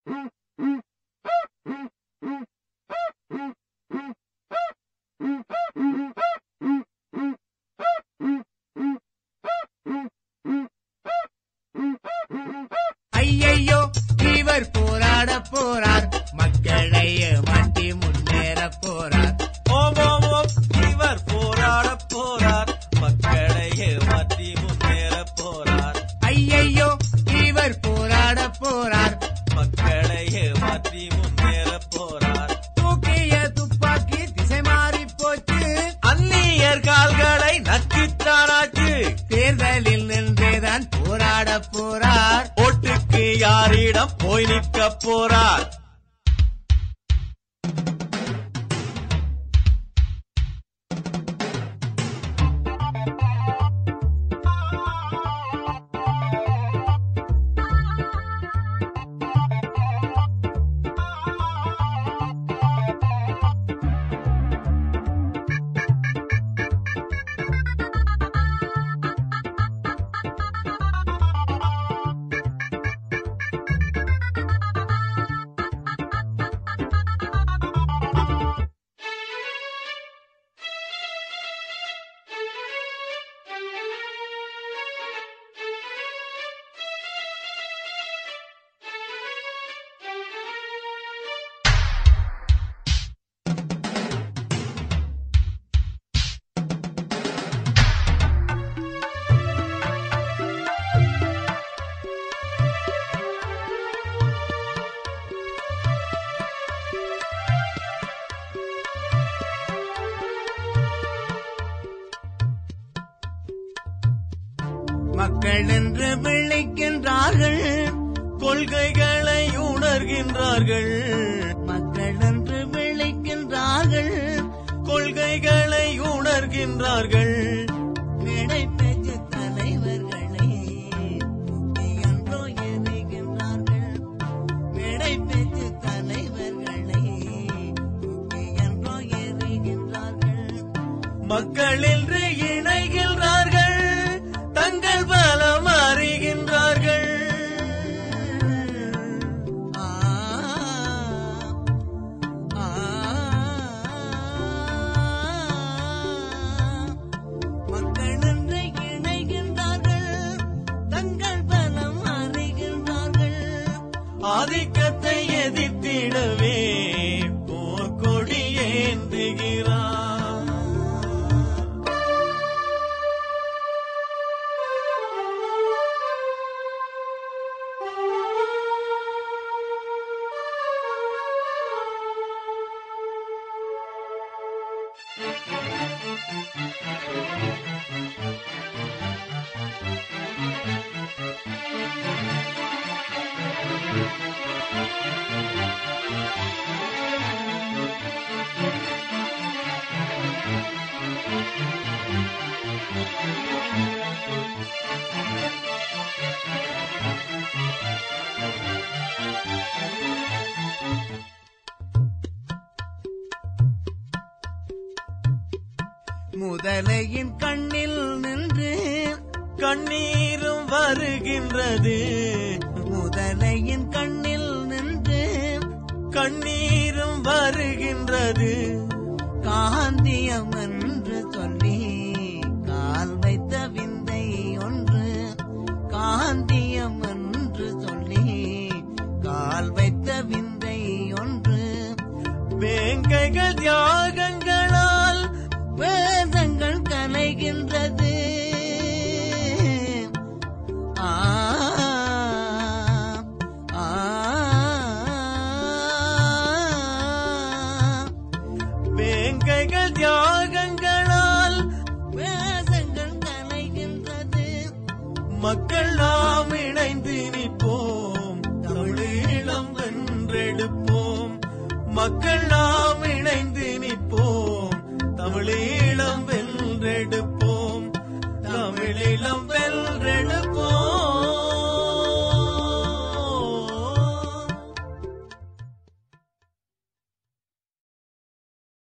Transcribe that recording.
ஐயையோ இவர் போராட போறார், மக்களை மாட்டி முன்னேற போறார். இவர் போராட போறார், மக்களை மாற்றி முன்னேற போறார். ஐயையோ இவர் போராட போறார், மக்களை மாற்றி முன்னேற போறார். தூக்கிய துப்பாக்கி திசை மாறி போச்சு, அந்நியர் கால்களை நக்கித்தானாச்சு. தேர்தலில் நின்றேதான் போராட போறார், ஓட்டுக்கு யாரிடம் போய் நிற்க போறார். மக்கள் என்று விழிக்கின்றார்கள், கொள்கைகளை உணர்கின்றார்கள். மக்கள் என்று விழிக்கின்றார்கள், கொள்கைகளை உணர்கின்றார்கள். மேடை பேச்சு தலைவர்களை என்றோ எறிகின்றார்கள், மேடை பேச்சு தலைவர்களை என்றோ எறிகின்றார்கள். மக்கள் என்று இணைகின்றார்கள், தங்கள் பலம் அறிகின்றார்கள். மக்கள் என்று இணைகின்றார்கள், தங்கள் பலம் அறிகின்றார்கள். ஆதிக்கத்தை எதிர்த்திடவே போர்க்கொடி ஏந்துகிறார். முதலையின் கண்ணில் நின்று கண்ணீரும் வருகின்றது. முதலையின் கண்ணில் நின்று கண்ணீரும் வருகின்றது. காந்தியம் என்று சொல்லி கால் வைத்த விந்தை ஒன்று, காந்தியம் என்று சொல்லி கால் வைத்த விந்தை ஒன்று. வேங்கைகள் தியாகங்களால் வேதங்கள் கலைகின்றது. வேங்கைகள் தியாகங்களால் வேதங்கள் கலைகின்றது. மக்கள்